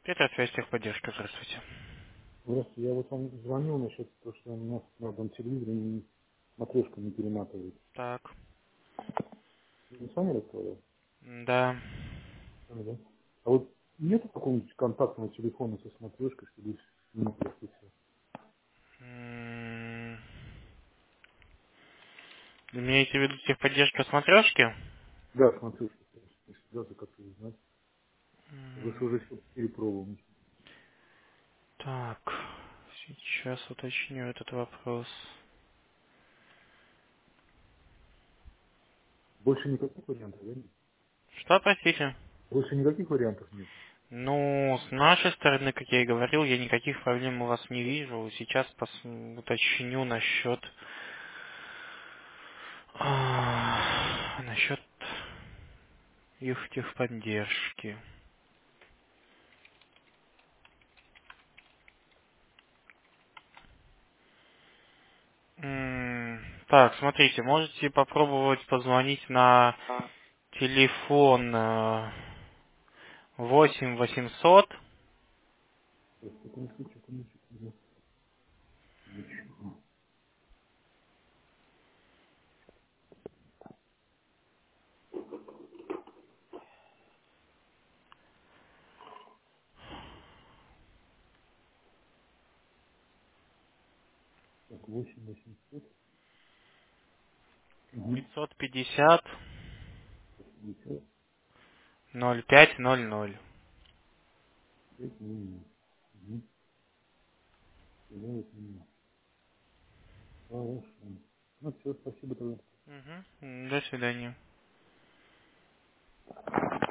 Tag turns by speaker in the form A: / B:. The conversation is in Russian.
A: Петр, связь техподдержка, здравствуйте.
B: Здравствуйте, я вот вам звонил насчет того, что у нас на одном телевизоре матрешка не перематывает.
A: Так,
B: Вы не с вами разговаривал?
A: да.
B: С вами, да? А вот нет какого-нибудь контактного телефона со смотрешкой, чтобы не просто все?
A: М, Имеете в виду техподдержка смотрешки?
B: Да, смотрешка, если связаться как-то узнать. Вы же
A: М,
B: уже все перепробовали.
A: Так, сейчас уточню этот вопрос.
B: Больше никаких вариантов, да? Нет?
A: Что, простите?
B: Больше никаких вариантов нет.
A: Ну, с нашей стороны, как я и говорил, я никаких проблем у вас не вижу. Сейчас уточню насчет их техподдержки. Так, смотрите, можете попробовать позвонить на телефон 8 800.
B: Сейчас, секундочку. Секундочку. 8 800. Угу.
A: 550
B: 50,
A: 0500.
B: 5, угу. Хорошо. Ну все, спасибо тогда.
A: Мгм. До свидания.